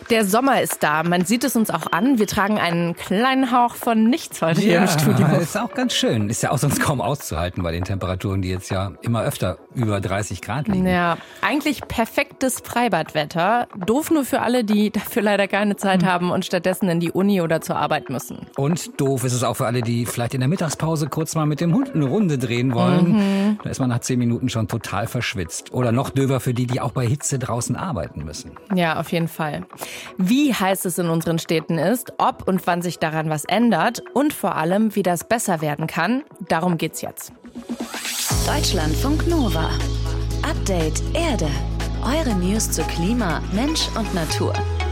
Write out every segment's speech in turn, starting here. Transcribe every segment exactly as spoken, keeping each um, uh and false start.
Der Sommer ist da. Man sieht es uns auch an. Wir tragen einen kleinen Hauch von nichts heute hier ja, im Studio. Ist auch ganz schön. Ist ja auch sonst kaum auszuhalten bei den Temperaturen, die jetzt ja immer öfter über dreißig Grad liegen. Ja, eigentlich perfektes Freibadwetter. Doof nur für alle, die dafür leider keine Zeit hm. haben und stattdessen in die Uni oder zur Arbeit müssen. Und doof ist es auch für alle, die vielleicht in der Mittagspause kurz mal mit dem Hund eine Runde drehen wollen. Mhm. Da ist man nach zehn Minuten schon total verschwitzt. Oder noch döver für die, die auch bei Hitze draußen arbeiten müssen. Ja, auf jeden Fall. Wie heiß es in unseren Städten ist, ob und wann sich daran was ändert und vor allem, wie das besser werden kann, darum geht's jetzt. Deutschlandfunk Nova. Update Erde. Eure News zu Klima, Mensch und Natur.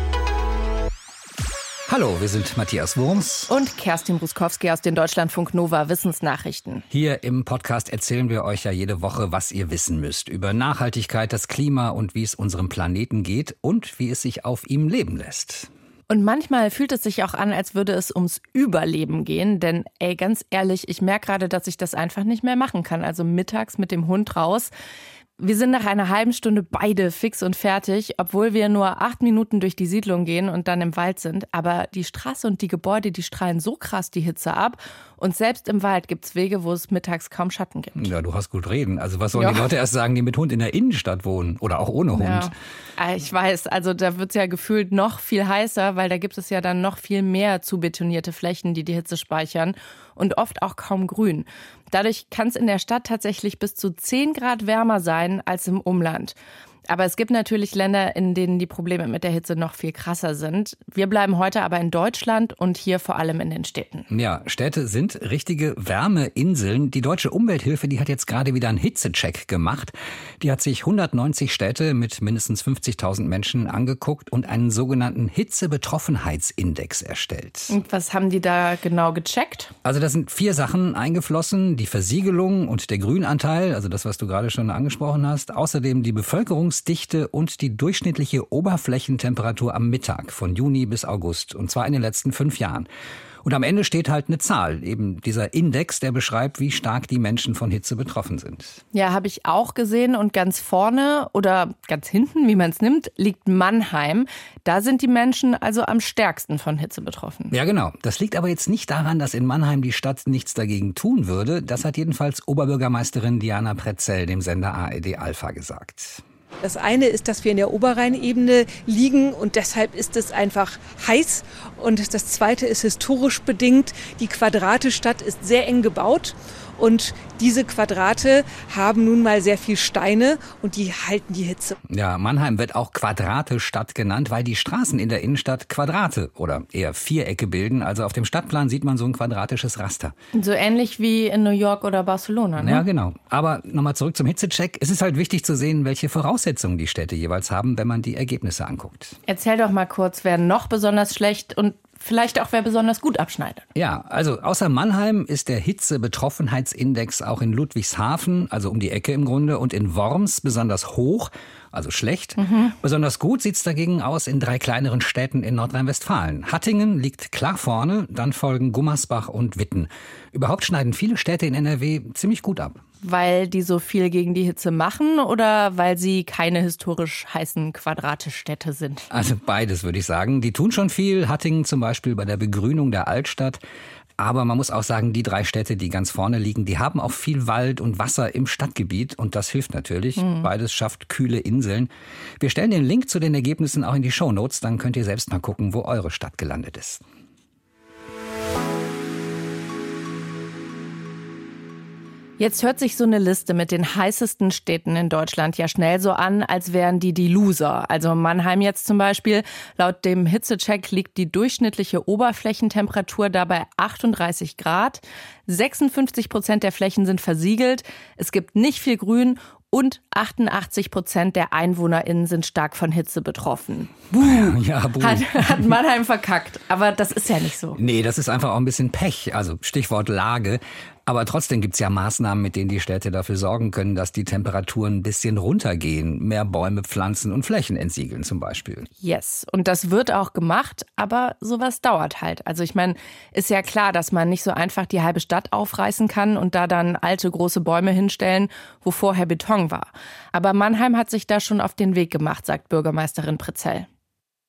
Hallo, wir sind Matthias Wurms und Kerstin Ruskowski aus den Deutschlandfunk Nova Wissensnachrichten. Hier im Podcast erzählen wir euch ja jede Woche, was ihr wissen müsst über Nachhaltigkeit, das Klima und wie es unserem Planeten geht und wie es sich auf ihm leben lässt. Und manchmal fühlt es sich auch an, als würde es ums Überleben gehen. Denn ey, ganz ehrlich, ich merke gerade, dass ich das einfach nicht mehr machen kann. Also mittags mit dem Hund raus. Wir sind nach einer halben Stunde beide fix und fertig, obwohl wir nur acht Minuten durch die Siedlung gehen und dann im Wald sind. Aber die Straße und die Gebäude, die strahlen so krass die Hitze ab. Und selbst im Wald gibt's Wege, wo es mittags kaum Schatten gibt. Ja, du hast gut reden. Also was sollen ja. die Leute erst sagen, die mit Hund in der Innenstadt wohnen oder auch ohne Hund? Ja. Ich weiß, also da wird's ja gefühlt noch viel heißer, weil da gibt es ja dann noch viel mehr zubetonierte Flächen, die die Hitze speichern und oft auch kaum grün. Dadurch kann es in der Stadt tatsächlich bis zu zehn Grad wärmer sein als im Umland. Aber es gibt natürlich Länder, in denen die Probleme mit der Hitze noch viel krasser sind. Wir bleiben heute aber in Deutschland und hier vor allem in den Städten. Ja, Städte sind richtige Wärmeinseln. Die Deutsche Umwelthilfe, die hat jetzt gerade wieder einen Hitzecheck gemacht. Die hat sich hundertneunzig Städte mit mindestens fünfzigtausend Menschen angeguckt und einen sogenannten Hitzebetroffenheitsindex erstellt. Und was haben die da genau gecheckt? Also da sind vier Sachen eingeflossen. Die Versiegelung und der Grünanteil, also das, was du gerade schon angesprochen hast. Außerdem die Bevölkerungs Dichte und die durchschnittliche Oberflächentemperatur am Mittag von Juni bis August, und zwar in den letzten fünf Jahren. Und am Ende steht halt eine Zahl, eben dieser Index, der beschreibt, wie stark die Menschen von Hitze betroffen sind. Ja, habe ich auch gesehen. Und ganz vorne oder ganz hinten, wie man es nimmt, liegt Mannheim. Da sind die Menschen also am stärksten von Hitze betroffen. Ja, genau. Das liegt aber jetzt nicht daran, dass in Mannheim die Stadt nichts dagegen tun würde. Das hat jedenfalls Oberbürgermeisterin Diana Pretzell dem Sender A R D Alpha gesagt. Das eine ist, dass wir in der Oberrheinebene liegen und deshalb ist es einfach heiß. Und das zweite ist historisch bedingt. Die Quadratestadt ist sehr eng gebaut und diese Quadrate haben nun mal sehr viel Steine und die halten die Hitze. Ja, Mannheim wird auch Quadratestadt genannt, weil die Straßen in der Innenstadt Quadrate oder eher Vierecke bilden. Also auf dem Stadtplan sieht man so ein quadratisches Raster. So ähnlich wie in New York oder Barcelona, ne? Ja, genau. Aber nochmal zurück zum Hitzecheck. Es ist halt wichtig zu sehen, welche Voraussetzungen die Städte jeweils haben, wenn man die Ergebnisse anguckt. Erzähl doch mal kurz, wer noch besonders schlecht und vielleicht auch wer besonders gut abschneidet. Ja, also außer Mannheim ist der Hitzebetroffenheitsindex auch in Ludwigshafen, also um die Ecke im Grunde, und in Worms besonders hoch, also schlecht. Mhm. Besonders gut sieht's dagegen aus in drei kleineren Städten in Nordrhein-Westfalen. Hattingen liegt klar vorne, dann folgen Gummersbach und Witten. Überhaupt schneiden viele Städte in N R W ziemlich gut ab. Weil die so viel gegen die Hitze machen oder weil sie keine historisch heißen Quadratestadt sind? Also beides, würde ich sagen. Die tun schon viel. Hattingen zum Beispiel bei der Begrünung der Altstadt. Aber man muss auch sagen, die drei Städte, die ganz vorne liegen, die haben auch viel Wald und Wasser im Stadtgebiet. Und das hilft natürlich. Mhm. Beides schafft kühle Inseln. Wir stellen den Link zu den Ergebnissen auch in die Shownotes. Dann könnt ihr selbst mal gucken, wo eure Stadt gelandet ist. Jetzt hört sich so eine Liste mit den heißesten Städten in Deutschland ja schnell so an, als wären die die Loser. Also Mannheim jetzt zum Beispiel. Laut dem Hitzecheck liegt die durchschnittliche Oberflächentemperatur dabei achtunddreißig Grad. sechsundfünfzig Prozent der Flächen sind versiegelt. Es gibt nicht viel Grün. Und achtundachtzig Prozent der EinwohnerInnen sind stark von Hitze betroffen. Buh, ja, buh. Hat, hat Mannheim verkackt. Aber das ist ja nicht so. Nee, das ist einfach auch ein bisschen Pech. Also Stichwort Lage. Aber trotzdem gibt's ja Maßnahmen, mit denen die Städte dafür sorgen können, dass die Temperaturen ein bisschen runtergehen. Mehr Bäume pflanzen und Flächen entsiegeln zum Beispiel. Yes, und das wird auch gemacht, aber sowas dauert halt. Also ich meine, ist ja klar, dass man nicht so einfach die halbe Stadt aufreißen kann und da dann alte große Bäume hinstellen, wo vorher Beton war. Aber Mannheim hat sich da schon auf den Weg gemacht, sagt Bürgermeisterin Pretzell.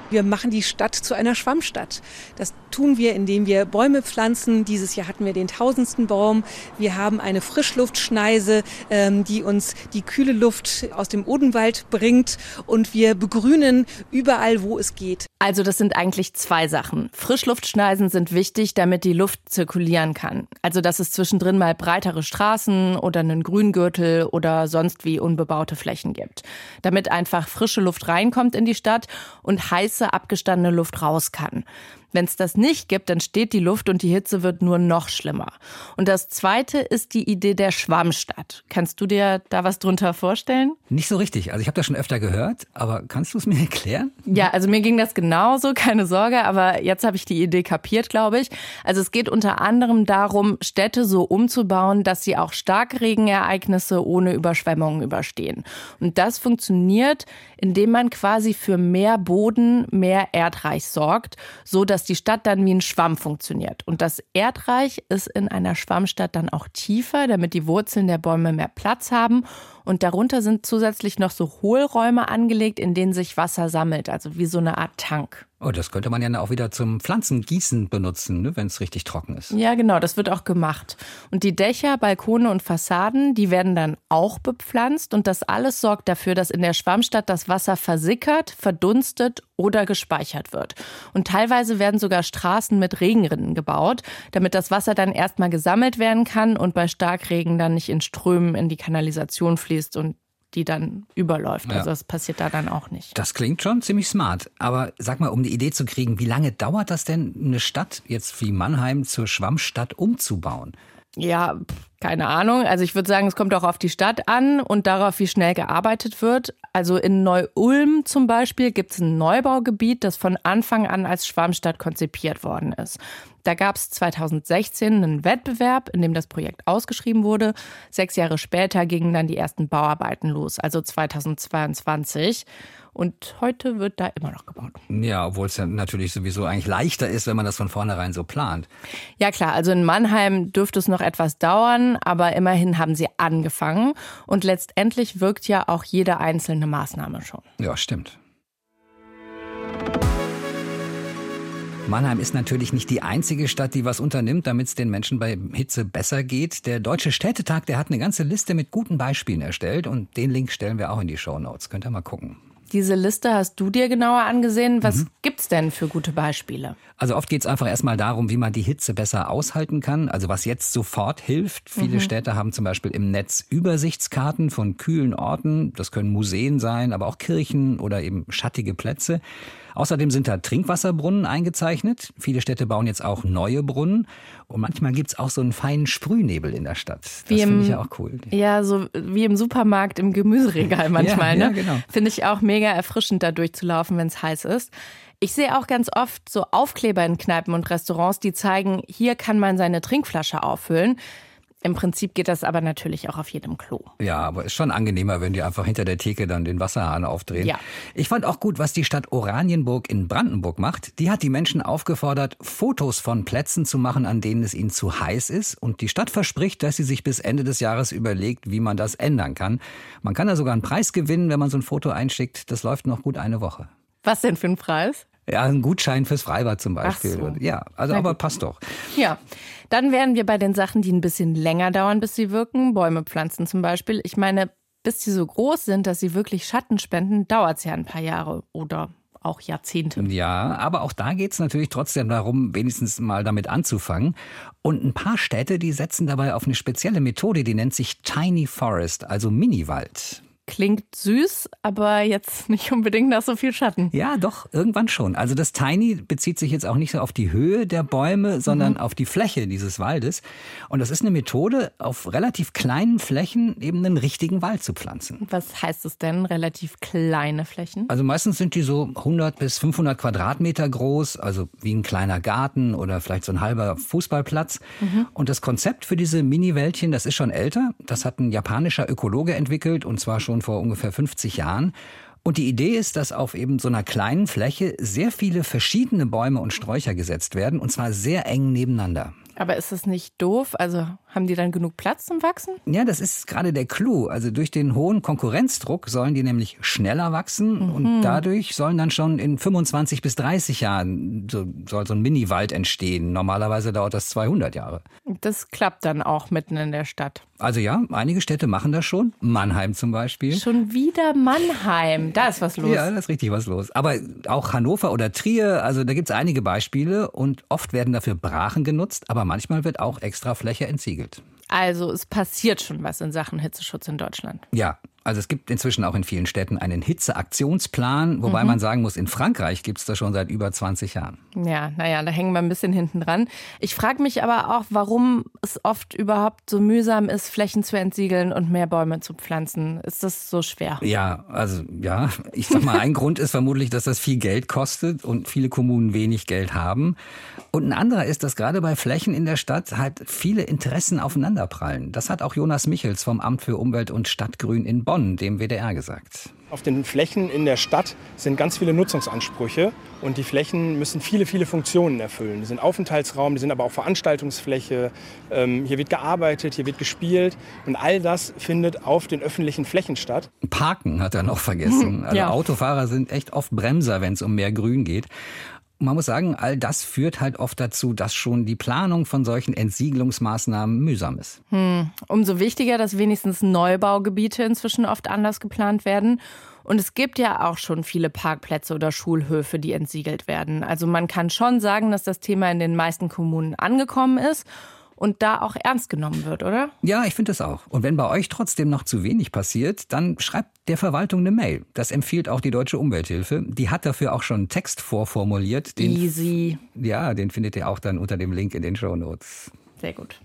Wir machen die Stadt zu einer Schwammstadt. Das tun wir, indem wir Bäume pflanzen. Dieses Jahr hatten wir den tausendsten Baum. Wir haben eine Frischluftschneise, ähm, die uns die kühle Luft aus dem Odenwald bringt. Und wir begrünen überall, wo es geht. Also das sind eigentlich zwei Sachen. Frischluftschneisen sind wichtig, damit die Luft zirkulieren kann. Also dass es zwischendrin mal breitere Straßen oder einen Grüngürtel oder sonst wie unbebaute Flächen gibt. Damit einfach frische Luft reinkommt in die Stadt und heiße, abgestandene Luft raus kann. Wenn es das nicht gibt, dann steht die Luft und die Hitze wird nur noch schlimmer. Und das Zweite ist die Idee der Schwammstadt. Kannst du dir da was drunter vorstellen? Nicht so richtig. Also ich habe das schon öfter gehört, aber kannst du es mir erklären? Ja, also mir ging das genauso, keine Sorge, aber jetzt habe ich die Idee kapiert, glaube ich. Also es geht unter anderem darum, Städte so umzubauen, dass sie auch Starkregenereignisse ohne Überschwemmungen überstehen. Und das funktioniert, indem man quasi für mehr Boden, mehr Erdreich sorgt, so dass die Stadt dann wie ein Schwamm funktioniert. Und das Erdreich ist in einer Schwammstadt dann auch tiefer, damit die Wurzeln der Bäume mehr Platz haben. Und darunter sind zusätzlich noch so Hohlräume angelegt, in denen sich Wasser sammelt, also wie so eine Art Tank. Oh, das könnte man ja auch wieder zum Pflanzengießen benutzen, ne, wenn es richtig trocken ist. Ja, genau, das wird auch gemacht. Und die Dächer, Balkone und Fassaden, die werden dann auch bepflanzt. Und das alles sorgt dafür, dass in der Schwammstadt das Wasser versickert, verdunstet oder gespeichert wird. Und teilweise werden sogar Straßen mit Regenrinnen gebaut, damit das Wasser dann erstmal gesammelt werden kann und bei Starkregen dann nicht in Strömen in die Kanalisation fließt und die dann überläuft. Also das passiert da dann auch nicht. Das klingt schon ziemlich smart. Aber sag mal, um die Idee zu kriegen, wie lange dauert das denn, eine Stadt jetzt wie Mannheim zur Schwammstadt umzubauen? Ja, keine Ahnung. Also ich würde sagen, es kommt auch auf die Stadt an und darauf, wie schnell gearbeitet wird. Also in Neu-Ulm zum Beispiel gibt es ein Neubaugebiet, das von Anfang an als Schwammstadt konzipiert worden ist. Da gab es zweitausendsechzehn einen Wettbewerb, in dem das Projekt ausgeschrieben wurde. Sechs Jahre später gingen dann die ersten Bauarbeiten los, also zweitausendzweiundzwanzig. Und heute wird da immer noch gebaut. Ja, obwohl es ja natürlich sowieso eigentlich leichter ist, wenn man das von vornherein so plant. Ja klar, also in Mannheim dürfte es noch etwas dauern, aber immerhin haben sie angefangen. Und letztendlich wirkt ja auch jede einzelne Maßnahme schon. Ja, stimmt. Mannheim ist natürlich nicht die einzige Stadt, die was unternimmt, damit es den Menschen bei Hitze besser geht. Der Deutsche Städtetag, der hat eine ganze Liste mit guten Beispielen erstellt und den Link stellen wir auch in die Shownotes. Könnt ihr mal gucken. Diese Liste hast du dir genauer angesehen. Was Mhm. gibt's denn für gute Beispiele? Also oft geht es einfach erstmal darum, wie man die Hitze besser aushalten kann. Also was jetzt sofort hilft. Viele Mhm. Städte haben zum Beispiel im Netz Übersichtskarten von kühlen Orten. Das können Museen sein, aber auch Kirchen oder eben schattige Plätze. Außerdem sind da Trinkwasserbrunnen eingezeichnet. Viele Städte bauen jetzt auch neue Brunnen. Und manchmal gibt's auch so einen feinen Sprühnebel in der Stadt. Das finde ich ja auch cool. Ja, so wie im Supermarkt im Gemüseregal manchmal. Ja, ne? ja, genau. Finde ich auch mega erfrischend, da durchzulaufen, wenn es heiß ist. Ich sehe auch ganz oft so Aufkleber in Kneipen und Restaurants, die zeigen, hier kann man seine Trinkflasche auffüllen. Im Prinzip geht das aber natürlich auch auf jedem Klo. Ja, aber ist schon angenehmer, wenn die einfach hinter der Theke dann den Wasserhahn aufdrehen. Ja. Ich fand auch gut, was die Stadt Oranienburg in Brandenburg macht. Die hat die Menschen aufgefordert, Fotos von Plätzen zu machen, an denen es ihnen zu heiß ist. Und die Stadt verspricht, dass sie sich bis Ende des Jahres überlegt, wie man das ändern kann. Man kann da sogar einen Preis gewinnen, wenn man so ein Foto einschickt. Das läuft noch gut eine Woche. Was denn für ein Preis? Ja, ein Gutschein fürs Freibad zum Beispiel. Ach so. Ja, also Na aber gut. passt doch. Ja, dann wären wir bei den Sachen, die ein bisschen länger dauern, bis sie wirken. Bäume pflanzen zum Beispiel. Ich meine, bis sie so groß sind, dass sie wirklich Schatten spenden, dauert es ja ein paar Jahre oder auch Jahrzehnte. Ja, aber auch da geht's natürlich trotzdem darum, wenigstens mal damit anzufangen. Und ein paar Städte, die setzen dabei auf eine spezielle Methode, die nennt sich Tiny Forest, also Miniwald. Klingt süß, aber jetzt nicht unbedingt nach so viel Schatten. Ja, doch, irgendwann schon. Also das Tiny bezieht sich jetzt auch nicht so auf die Höhe der Bäume, sondern Mhm. auf die Fläche dieses Waldes. Und das ist eine Methode, auf relativ kleinen Flächen eben einen richtigen Wald zu pflanzen. Was heißt es denn, relativ kleine Flächen? Also meistens sind die so hundert bis fünfhundert Quadratmeter groß, also wie ein kleiner Garten oder vielleicht so ein halber Fußballplatz. Mhm. Und das Konzept für diese Mini-Wäldchen, das ist schon älter. Das hat ein japanischer Ökologe entwickelt und zwar schon vor ungefähr fünfzig Jahren. Und die Idee ist, dass auf eben so einer kleinen Fläche sehr viele verschiedene Bäume und Sträucher gesetzt werden und zwar sehr eng nebeneinander. Aber ist das nicht doof? Also haben die dann genug Platz zum Wachsen? Ja, das ist gerade der Clou. Also durch den hohen Konkurrenzdruck sollen die nämlich schneller wachsen mhm. und dadurch sollen dann schon in fünfundzwanzig bis dreißig Jahren so, soll so ein Mini-Wald entstehen. Normalerweise dauert das zweihundert Jahre. Das klappt dann auch mitten in der Stadt. Also ja, einige Städte machen das schon. Mannheim zum Beispiel. Schon wieder Mannheim. Da ist was los. Ja, da ist richtig was los. Aber auch Hannover oder Trier, also da gibt es einige Beispiele und oft werden dafür Brachen genutzt, aber manchmal wird auch extra Fläche entsiegelt. Also es passiert schon was in Sachen Hitzeschutz in Deutschland. Ja, also es gibt inzwischen auch in vielen Städten einen Hitzeaktionsplan, wobei mhm. man sagen muss, in Frankreich gibt es das schon seit über zwanzig Jahren. Ja, naja, da hängen wir ein bisschen hinten dran. Ich frage mich aber auch, warum es oft überhaupt so mühsam ist, Flächen zu entsiegeln und mehr Bäume zu pflanzen. Ist das so schwer? Ja, also ja, ich sag mal, ein Grund ist vermutlich, dass das viel Geld kostet und viele Kommunen wenig Geld haben. Und ein anderer ist, dass gerade bei Flächen in der Stadt halt viele Interessen aufeinanderprallen. Das hat auch Jonas Michels vom Amt für Umwelt und Stadtgrün in Bonn dem W D R gesagt. Auf den Flächen in der Stadt sind ganz viele Nutzungsansprüche und die Flächen müssen viele, viele Funktionen erfüllen. Die sind Aufenthaltsraum, die sind aber auch Veranstaltungsfläche. Ähm, hier wird gearbeitet, hier wird gespielt und all das findet auf den öffentlichen Flächen statt. Parken hat er noch vergessen. Also ja. Autofahrer sind echt oft Bremser, wenn es um mehr Grün geht. Man muss sagen, all das führt halt oft dazu, dass schon die Planung von solchen Entsiegelungsmaßnahmen mühsam ist. Hm. Umso wichtiger, dass wenigstens Neubaugebiete inzwischen oft anders geplant werden. Und es gibt ja auch schon viele Parkplätze oder Schulhöfe, die entsiegelt werden. Also man kann schon sagen, dass das Thema in den meisten Kommunen angekommen ist und da auch ernst genommen wird, oder? Ja, ich finde es auch. Und wenn bei euch trotzdem noch zu wenig passiert, dann schreibt der Verwaltung eine Mail. Das empfiehlt auch die Deutsche Umwelthilfe. Die hat dafür auch schon einen Text vorformuliert. Den, Easy. Ja, den findet ihr auch dann unter dem Link in den Shownotes. Sehr gut.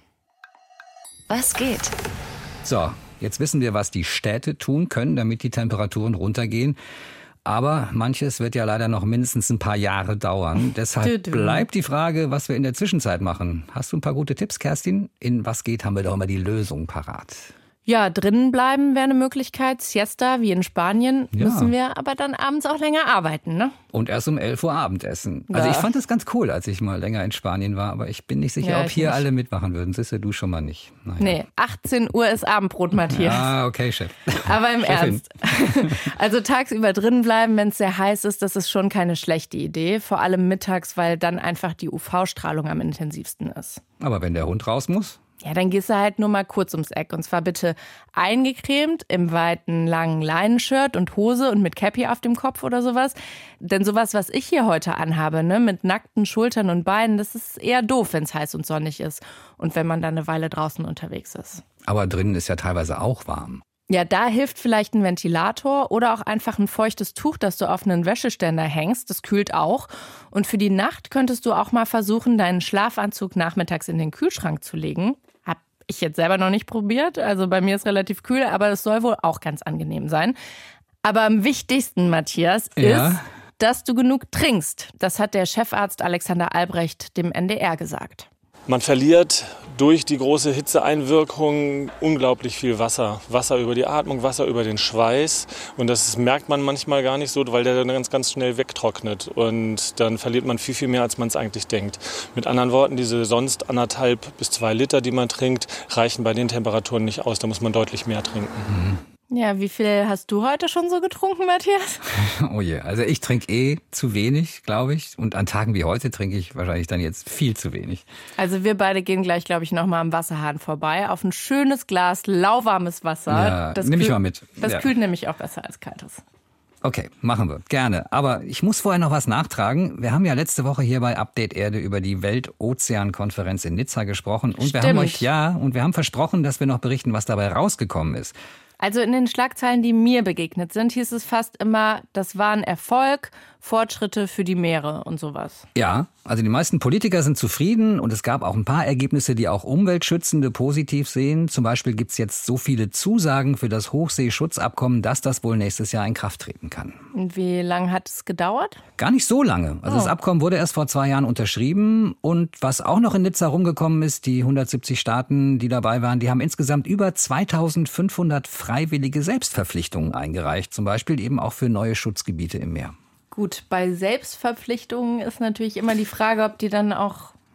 Was geht? So, jetzt wissen wir, was die Städte tun können, damit die Temperaturen runtergehen. Aber manches wird ja leider noch mindestens ein paar Jahre dauern. Deshalb bleibt die Frage, was wir in der Zwischenzeit machen. Hast du ein paar gute Tipps, Kerstin? In Was geht haben wir doch immer die Lösung parat. Ja, drinnen bleiben wäre eine Möglichkeit. Siesta, wie in Spanien, Ja. müssen wir aber dann abends auch länger arbeiten, ne? Und erst um elf Uhr Abendessen. Also Ja. ich fand das ganz cool, als ich mal länger in Spanien war. Aber ich bin nicht sicher, Ja, ob ich hier nicht. alle mitmachen würden. Siehst du, du schon mal nicht. Naja. Nee, achtzehn Uhr ist Abendbrot, Matthias. Ah, okay, Chef. Aber im Chefin. Ernst. Also tagsüber drinnen bleiben, wenn es sehr heiß ist, das ist schon keine schlechte Idee. Vor allem mittags, weil dann einfach die U V-Strahlung am intensivsten ist. Aber wenn der Hund raus muss? Ja, dann gehst du halt nur mal kurz ums Eck. Und zwar bitte eingecremt, im weiten, langen Leinenshirt und Hose und mit Cappy auf dem Kopf oder sowas. Denn sowas, was ich hier heute anhabe, ne, mit nackten Schultern und Beinen, das ist eher doof, wenn es heiß und sonnig ist. Und wenn man dann eine Weile draußen unterwegs ist. Aber drinnen ist ja teilweise auch warm. Ja, da hilft vielleicht ein Ventilator oder auch einfach ein feuchtes Tuch, das du auf einen Wäscheständer hängst. Das kühlt auch. Und für die Nacht könntest du auch mal versuchen, deinen Schlafanzug nachmittags in den Kühlschrank zu legen. Hab ich jetzt selber noch nicht probiert. Also bei mir ist relativ kühl, aber es soll wohl auch ganz angenehm sein. Aber am wichtigsten, Matthias, Ja? ist, dass du genug trinkst. Das hat der Chefarzt Alexander Albrecht dem N D R gesagt. Man verliert durch die große Hitzeeinwirkung unglaublich viel Wasser. Wasser über die Atmung, Wasser über den Schweiß. Und das merkt man manchmal gar nicht so, weil der dann ganz, ganz schnell wegtrocknet. Und dann verliert man viel, viel mehr, als man es eigentlich denkt. Mit anderen Worten, diese sonst anderthalb bis zwei Liter, die man trinkt, reichen bei den Temperaturen nicht aus. Da muss man deutlich mehr trinken. Mhm. Ja, wie viel hast du heute schon so getrunken, Matthias? Oh je, also ich trinke eh zu wenig, glaube ich. Und an Tagen wie heute trinke ich wahrscheinlich dann jetzt viel zu wenig. Also wir beide gehen gleich, glaube ich, noch mal am Wasserhahn vorbei auf ein schönes Glas lauwarmes Wasser. Ja, das nimm ich kühl- mal mit. Das Ja. kühlt nämlich auch besser als kaltes. Okay, machen wir. Gerne. Aber ich muss vorher noch was nachtragen. Wir haben ja letzte Woche hier bei Update Erde über die Weltozeankonferenz in Nizza gesprochen. Und wir haben Stimmt. euch, ja, und wir haben versprochen, dass wir noch berichten, was dabei rausgekommen ist. Also in den Schlagzeilen, die mir begegnet sind, hieß es fast immer, das war ein Erfolg, Fortschritte für die Meere und sowas. Ja, also die meisten Politiker sind zufrieden und es gab auch ein paar Ergebnisse, die auch Umweltschützende positiv sehen. Zum Beispiel gibt es jetzt so viele Zusagen für das Hochseeschutzabkommen, dass das wohl nächstes Jahr in Kraft treten kann. Und wie lange hat es gedauert? Gar nicht so lange. Also Oh. das Abkommen wurde erst vor zwei Jahren unterschrieben. Und was auch noch in Nizza rumgekommen ist, die hundertsiebzig Staaten, die dabei waren, die haben insgesamt über zweitausendfünfhundert freiwillige Selbstverpflichtungen eingereicht. Zum Beispiel eben auch für neue Schutzgebiete im Meer. Gut, bei Selbstverpflichtungen ist natürlich immer die Frage, ob die dann auch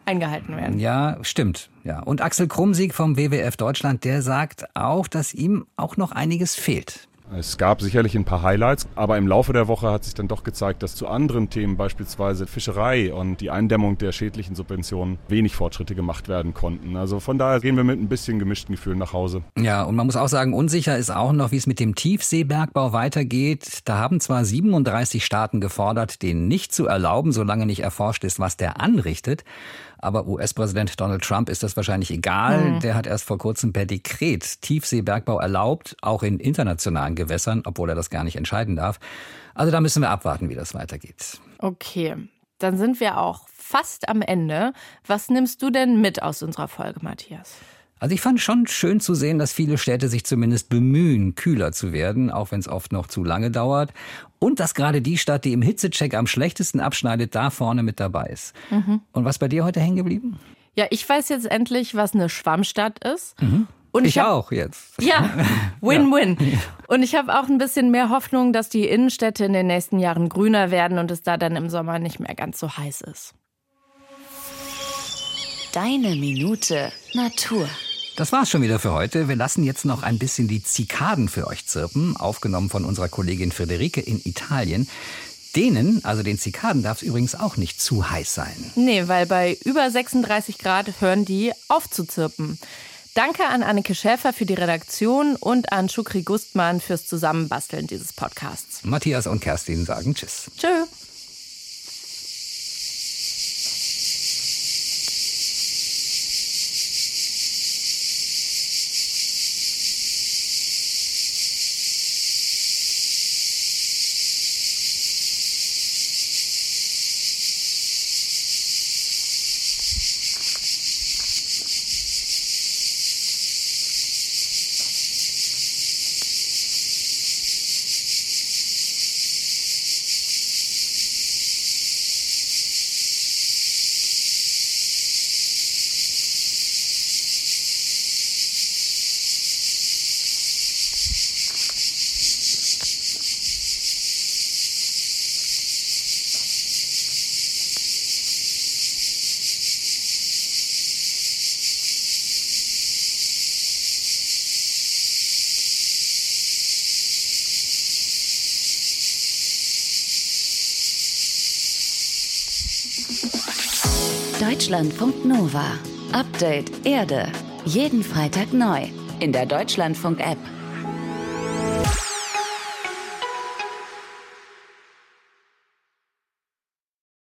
eingehalten werden. Ja, stimmt. Ja. Und Axel Krumsieg vom W W F Deutschland, der sagt auch, dass ihm auch noch einiges fehlt. Es gab sicherlich ein paar Highlights, aber im Laufe der Woche hat sich dann doch gezeigt, dass zu anderen Themen, beispielsweise Fischerei und die Eindämmung der schädlichen Subventionen, wenig Fortschritte gemacht werden konnten. Also von daher gehen wir mit ein bisschen gemischten Gefühlen nach Hause. Ja, und man muss auch sagen, unsicher ist auch noch, wie es mit dem Tiefseebergbau weitergeht. Da haben zwar siebenunddreißig Staaten gefordert, den nicht zu erlauben, solange nicht erforscht ist, was der anrichtet. Aber U S-Präsident Donald Trump ist das wahrscheinlich egal. Mhm. Der hat erst vor kurzem per Dekret Tiefseebergbau erlaubt, auch in internationalen Gewässern, obwohl er das gar nicht entscheiden darf. Also da müssen wir abwarten, wie das weitergeht. Okay, dann sind wir auch fast am Ende. Was nimmst du denn mit aus unserer Folge, Matthias? Also ich fand schon schön zu sehen, dass viele Städte sich zumindest bemühen, kühler zu werden, auch wenn es oft noch zu lange dauert. Und dass gerade die Stadt, die im Hitzecheck am schlechtesten abschneidet, da vorne mit dabei ist. Mhm. Und was bei dir heute hängen geblieben? Ja, ich weiß jetzt endlich, was eine Schwammstadt ist. Mhm. Und ich, ich hab, auch jetzt. Ja, Win-Win. Ja. Und ich habe auch ein bisschen mehr Hoffnung, dass die Innenstädte in den nächsten Jahren grüner werden und es da dann im Sommer nicht mehr ganz so heiß ist. Deine Minute Natur. Das war's schon wieder für heute. Wir lassen jetzt noch ein bisschen die Zikaden für euch zirpen, aufgenommen von unserer Kollegin Friederike in Italien. Denen, also den Zikaden, darf es übrigens auch nicht zu heiß sein. Nee, weil bei über sechsunddreißig Grad hören die auf zu zirpen. Danke an Anneke Schäfer für die Redaktion und an Shukri Gustmann fürs Zusammenbasteln dieses Podcasts. Matthias und Kerstin sagen Tschüss. Tschö. Deutschlandfunk Nova. Update Erde. Jeden Freitag neu in der Deutschlandfunk-App.